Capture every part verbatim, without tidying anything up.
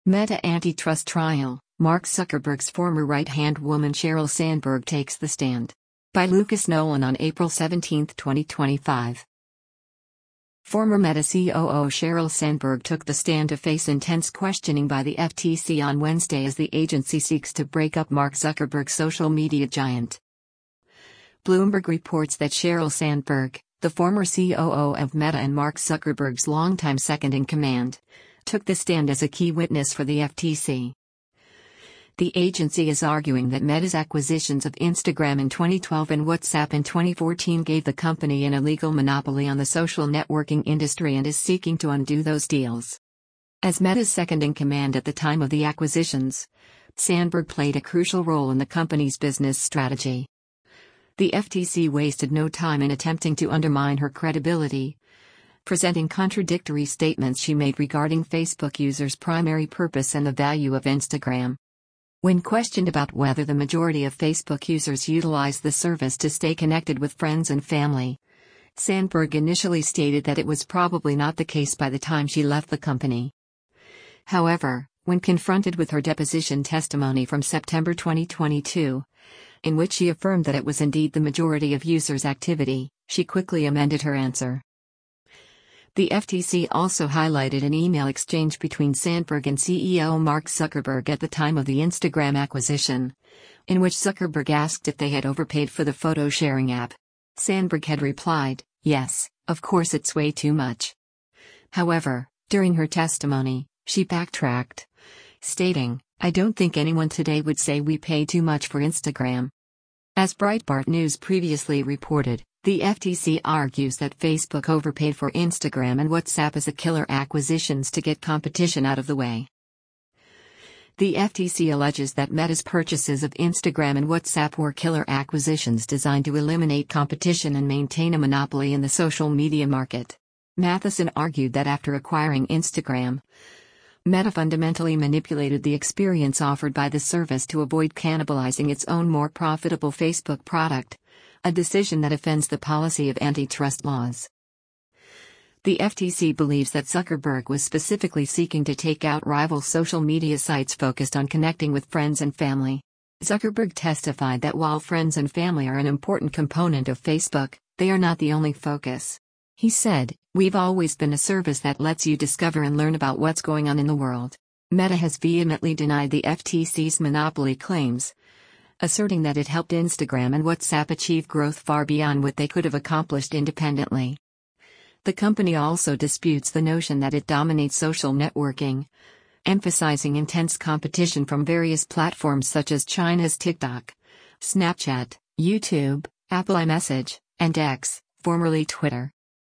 Meta antitrust trial, Mark Zuckerberg's former right-hand woman Sheryl Sandberg takes the stand. By Lucas Nolan on April seventeenth, twenty twenty-five. Former Meta C O O Sheryl Sandberg took the stand to face intense questioning by the F T C on Wednesday as the agency seeks to break up Mark Zuckerberg's social media giant. Bloomberg reports that Sheryl Sandberg, the former C O O of Meta and Mark Zuckerberg's longtime second-in-command, took the stand as a key witness for the F T C. The agency is arguing that Meta's acquisitions of Instagram in twenty twelve and WhatsApp in twenty fourteen gave the company an illegal monopoly on the social networking industry and is seeking to undo those deals. As Meta's second-in-command at the time of the acquisitions, Sandberg played a crucial role in the company's business strategy. The F T C wasted no time in attempting to undermine her credibility, presenting contradictory statements she made regarding Facebook users' primary purpose and the value of Instagram. When questioned about whether the majority of Facebook users utilize the service to stay connected with friends and family, Sandberg initially stated that it was probably not the case by the time she left the company. However, when confronted with her deposition testimony from September twenty twenty-two, in which she affirmed that it was indeed the majority of users' activity, she quickly amended her answer. The F T C also highlighted an email exchange between Sandberg and C E O Mark Zuckerberg at the time of the Instagram acquisition, in which Zuckerberg asked if they had overpaid for the photo-sharing app. Sandberg had replied, "Yes, of course it's way too much." However, during her testimony, she backtracked, stating, "I don't think anyone today would say we pay too much for Instagram." As Breitbart News previously reported, the F T C argues that Facebook overpaid for Instagram and WhatsApp as a killer acquisitions to get competition out of the way. The F T C alleges that Meta's purchases of Instagram and WhatsApp were killer acquisitions designed to eliminate competition and maintain a monopoly in the social media market. Matheson argued that after acquiring Instagram, Meta fundamentally manipulated the experience offered by the service to avoid cannibalizing its own more profitable Facebook product, a decision that offends the policy of antitrust laws. The F T C believes that Zuckerberg was specifically seeking to take out rival social media sites focused on connecting with friends and family. Zuckerberg testified that while friends and family are an important component of Facebook, they are not the only focus. He said, "We've always been a service that lets you discover and learn about what's going on in the world." Meta has vehemently denied the F T C's monopoly claims, asserting that it helped Instagram and WhatsApp achieve growth far beyond what they could have accomplished independently. The company also disputes the notion that it dominates social networking, emphasizing intense competition from various platforms such as China's TikTok, Snapchat, YouTube, Apple iMessage, and X, formerly Twitter.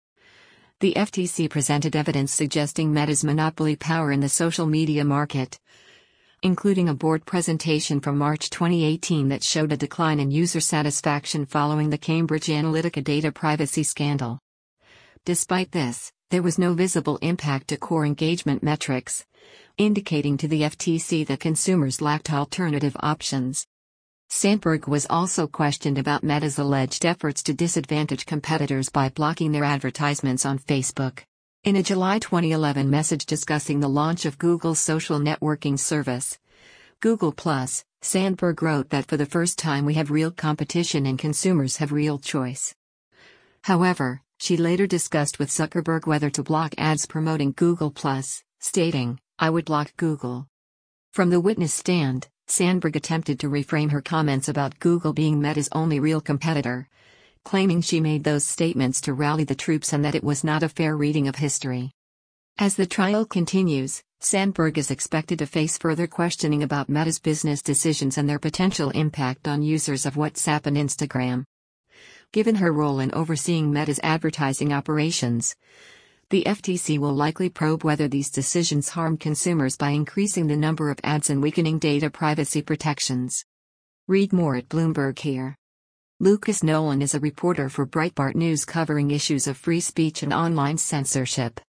The F T C presented evidence suggesting Meta's monopoly power in the social media market, including a board presentation from March twenty eighteen that showed a decline in user satisfaction following the Cambridge Analytica data privacy scandal. Despite this, there was no visible impact to core engagement metrics, indicating to the F T C that consumers lacked alternative options. Sandberg was also questioned about Meta's alleged efforts to disadvantage competitors by blocking their advertisements on Facebook. In a July twenty eleven message discussing the launch of Google's social networking service, Google Plus, Sandberg wrote that for the first time we have real competition and consumers have real choice. However, she later discussed with Zuckerberg whether to block ads promoting Google Plus, stating, "I would block Google." From the witness stand, Sandberg attempted to reframe her comments about Google being Meta's only real competitor, claiming she made those statements to rally the troops and that it was not a fair reading of history. As the trial continues, Sandberg is expected to face further questioning about Meta's business decisions and their potential impact on users of WhatsApp and Instagram. Given her role in overseeing Meta's advertising operations, the F T C will likely probe whether these decisions harm consumers by increasing the number of ads and weakening data privacy protections. Read more at Bloomberg here. Lucas Nolan is a reporter for Breitbart News covering issues of free speech and online censorship.